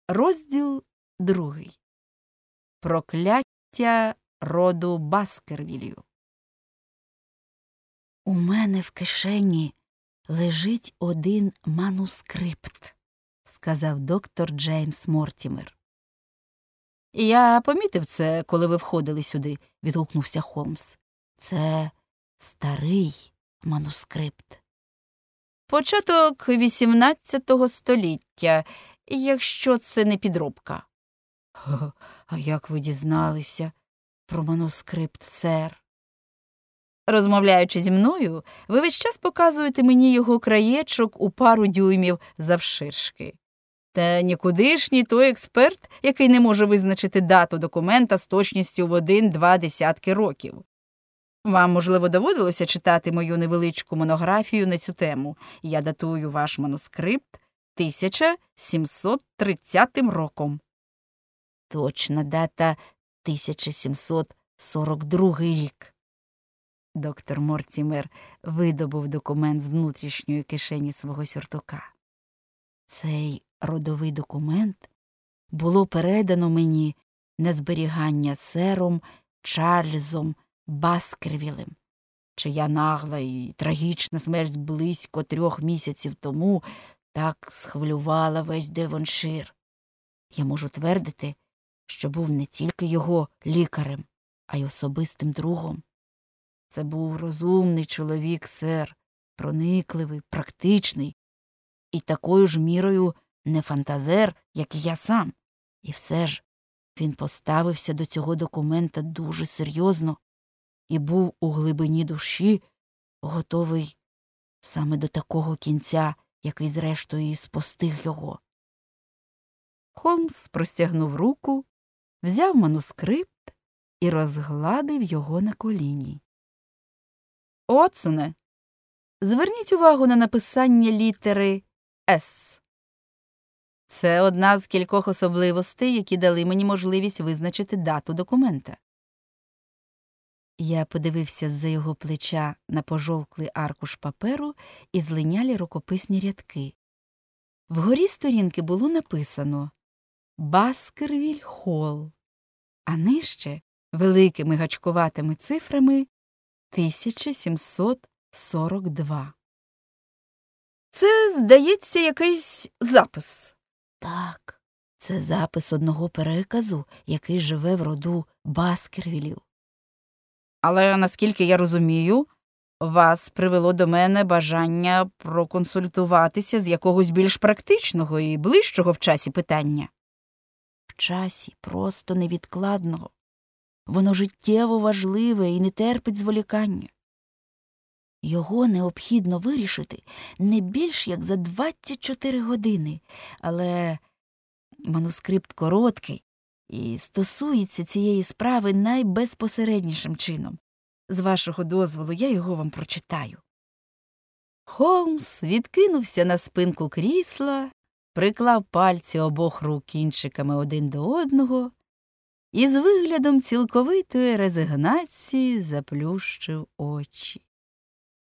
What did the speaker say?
Розділ 2. Прокляття роду Баскервілів. У мене в кишені лежить один манускрипт, сказав доктор Джеймс Мортімер. Я помітив це, коли ви входили сюди, відгукнувся Холмс. Це старий манускрипт. Початок 18 століття, якщо це не підробка. А як ви дізналися про манускрипт, сер? Розмовляючи зі мною, ви весь час показуєте мені його краєчок у пару дюймів завширшки. Та нікудишній той експерт, який не може визначити дату документа з точністю в 1-2 десятки років. Вам, можливо, доводилося читати мою невеличку монографію на цю тему. Я датую ваш манускрипт 1730 роком. Точна дата 1742 рік. Доктор Мортімер видобув документ з внутрішньої кишені свого сюртука. Цей родовий документ було передано мені на зберігання сером Чарльзом Баскервілем, чия нагла і трагічна смерть близько 3 місяців тому так схвилювала весь Девоншир. Я можу твердити, що був не тільки його лікарем, а й особистим другом. Це був розумний чоловік, сер, проникливий, практичний і такою ж мірою не фантазер, як і я сам. І все ж він поставився до цього документа дуже серйозно і був у глибині душі готовий саме до такого кінця, який зрештою і спостиг його. Холмс простягнув руку, взяв манускрипт і розгладив його на коліні. Отсоне, зверніть увагу на написання літери «С». Це одна з кількох особливостей, які дали мені можливість визначити дату документа. Я подивився з-за його плеча на пожовклий аркуш паперу і злинялі рукописні рядки. Вгорі сторінки було написано «Баскервіль Холл», а нижче великими гачкуватими цифрами 1742. Це, здається, якийсь запис. Так, це запис одного переказу, який живе в роду Баскервілів. Але, наскільки я розумію, вас привело до мене бажання проконсультуватися з якогось більш практичного і ближчого в часі питання. В часі просто невідкладного. Воно життєво важливе і не терпить зволікання. Його необхідно вирішити не більш як за 24 години, але манускрипт короткий і стосується цієї справи найбезпосереднішим чином. З вашого дозволу я його вам прочитаю. Холмс відкинувся на спинку крісла, приклав пальці обох рук кінчиками один до одного і з виглядом цілковитої резигнації заплющив очі.